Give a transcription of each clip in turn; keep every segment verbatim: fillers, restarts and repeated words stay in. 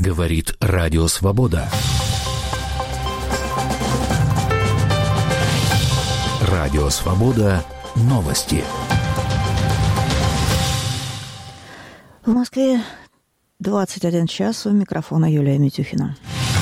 Говорит Радио Свобода. Радио Свобода. Новости. В Москве двадцать один час. У микрофона Юлия Митюхина.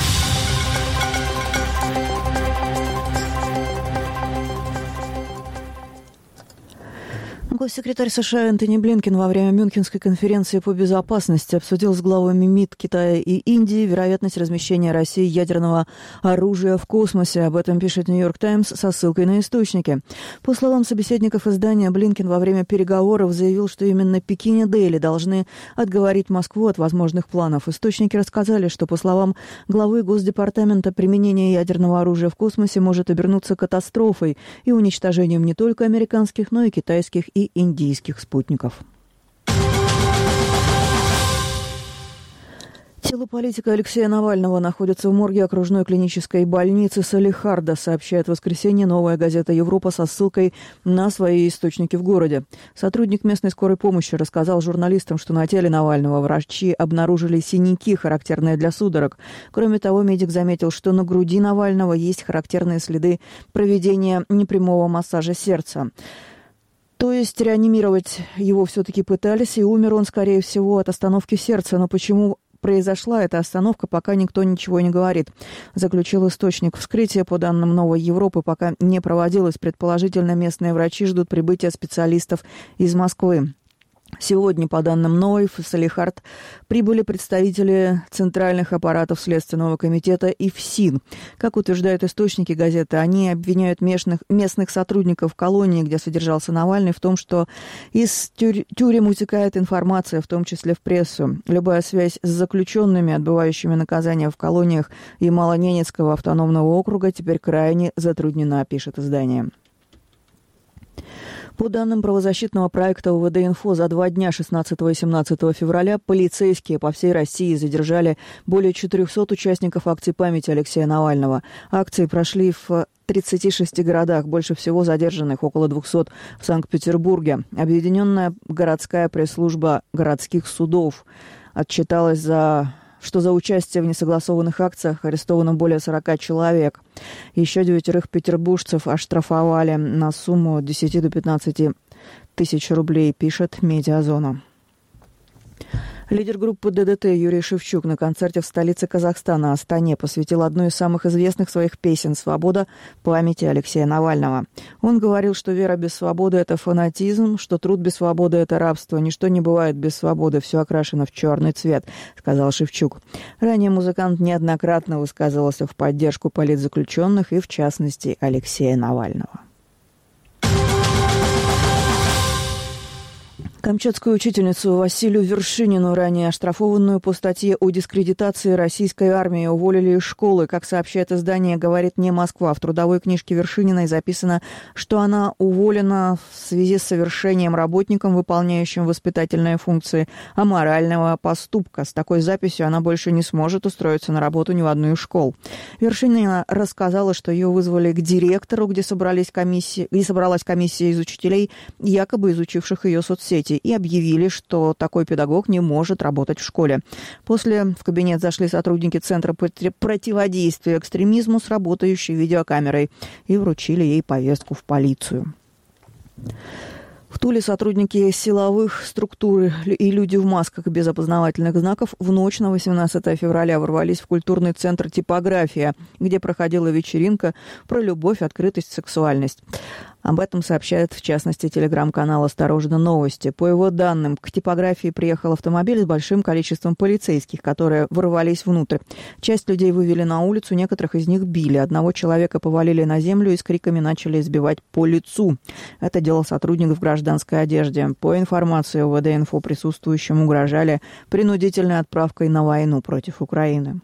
Госсекретарь США Энтони Блинкен во время Мюнхенской конференции по безопасности обсудил с главами МИД Китая и Индии вероятность размещения России ядерного оружия в космосе. Об этом пишет «Нью-Йорк Таймс» со ссылкой на источники. По словам собеседников издания, Блинкен во время переговоров заявил, что именно Пекин и Дели должны отговорить Москву от возможных планов. Источники рассказали, что, по словам главы Госдепартамента, применение ядерного оружия в космосе может обернуться катастрофой и уничтожением не только американских, но и китайских и индийских спутников. Тело политика Алексея Навального находится в морге окружной клинической больницы Салехарда, сообщает в воскресенье «Новая газета Европа» со ссылкой на свои источники в городе. Сотрудник местной скорой помощи рассказал журналистам, что на теле Навального врачи обнаружили синяки, характерные для судорог. Кроме того, медик заметил, что на груди Навального есть характерные следы проведения непрямого массажа сердца. То есть реанимировать его все-таки пытались, и умер он, скорее всего, от остановки сердца. Но почему произошла эта остановка, пока никто ничего не говорит, заключил источник. Вскрытие, по данным «Новой Европы», пока не проводилось. Предположительно, местные врачи ждут прибытия специалистов из Москвы. Сегодня, по данным Новой, в Салехард прибыли представители центральных аппаратов Следственного комитета и ФСИН. Как утверждают источники газеты, они обвиняют местных, местных сотрудников колонии, где содержался Навальный, в том, что из тюр- тюрем утекает информация, в том числе в прессу. Любая связь с заключенными, отбывающими наказания в колониях Ямало-Ненецкого автономного округа, теперь крайне затруднена, пишет издание. По данным правозащитного проекта УВД-Инфо, за два дня шестнадцатого и семнадцатого февраля полицейские по всей России задержали более четырехсот участников акции памяти Алексея Навального. Акции прошли в тридцати шести городах, больше всего задержанных, около двухсот в Санкт-Петербурге. Объединенная городская пресс-служба городских судов отчиталась за... что за участие в несогласованных акциях арестовано более сорока человек. Еще девятерых петербуржцев оштрафовали на сумму от десяти до пятнадцати тысяч рублей, пишет «Медиазона». Лидер группы ДДТ Юрий Шевчук на концерте в столице Казахстана, Астане, посвятил одну из самых известных своих песен «Свобода» памяти Алексея Навального. Он говорил, что вера без свободы – это фанатизм, что труд без свободы – это рабство. Ничто не бывает без свободы, все окрашено в черный цвет, сказал Шевчук. Ранее музыкант неоднократно высказывался в поддержку политзаключенных и, в частности, Алексея Навального. Камчатскую учительницу Василию Вершинину, ранее оштрафованную по статье о дискредитации российской армии, уволили из школы. Как сообщает издание «Говорит не Москва», в трудовой книжке Вершининой записано, что она уволена в связи с совершением работником, выполняющим воспитательные функции, аморального поступка. С такой записью она больше не сможет устроиться на работу ни в одну из школ. Вершинина рассказала, что ее вызвали к директору, где, собрались комиссии, где собралась комиссия из учителей, якобы изучивших ее соцсети, и объявили, что такой педагог не может работать в школе. После в кабинет зашли сотрудники Центра противодействия экстремизму с работающей видеокамерой и вручили ей повестку в полицию. В Туле сотрудники силовых структур и люди в масках без опознавательных знаков в ночь на восемнадцатое февраля ворвались в культурный центр «Типография», где проходила вечеринка про любовь, открытость, сексуальность. Об этом сообщает, в частности, телеграм-канал «Осторожно, новости». По его данным, к «Типографии» приехал автомобиль с большим количеством полицейских, которые ворвались внутрь. Часть людей вывели на улицу, некоторых из них били. Одного человека повалили на землю и с криками начали избивать по лицу. Это делал сотрудник в гражданской одежде. По информации УВД-Инфо, присутствующим угрожали принудительной отправкой на войну против Украины.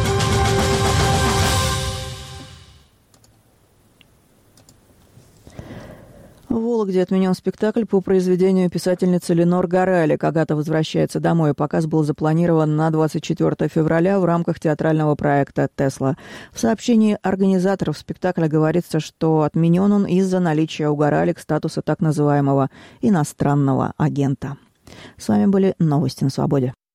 В Вологде отменен спектакль по произведению писательницы Ленор Горалик «Агата возвращается домой». Показ был запланирован на двадцать четвёртое февраля в рамках театрального проекта «Тесла». В сообщении организаторов спектакля говорится, что отменен он из-за наличия у Горалик статуса так называемого иностранного агента. С вами были новости на Свободе.